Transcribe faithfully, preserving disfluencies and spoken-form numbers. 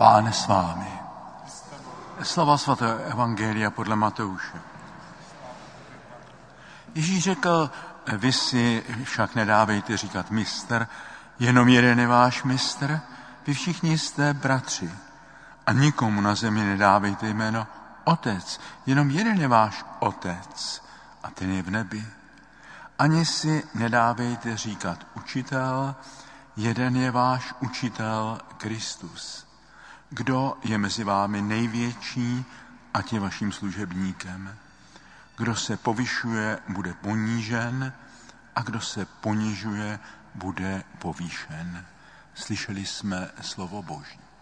Pán s vámi. Slova svatého evangelia podle Matouše. Ježíš řekl, vy si však nedávejte říkat mistr, jenom jeden je váš mistr, vy všichni jste bratři. A nikomu na zemi nedávejte jméno otec, jenom jeden je váš otec a ten je v nebi. Ani si nedávejte říkat učitel, jeden je váš učitel Kristus. Kdo je mezi vámi největší, ať je vaším služebníkem. Kdo se povyšuje, bude ponížen, a kdo se ponižuje, bude povýšen. Slyšeli jsme slovo Boží.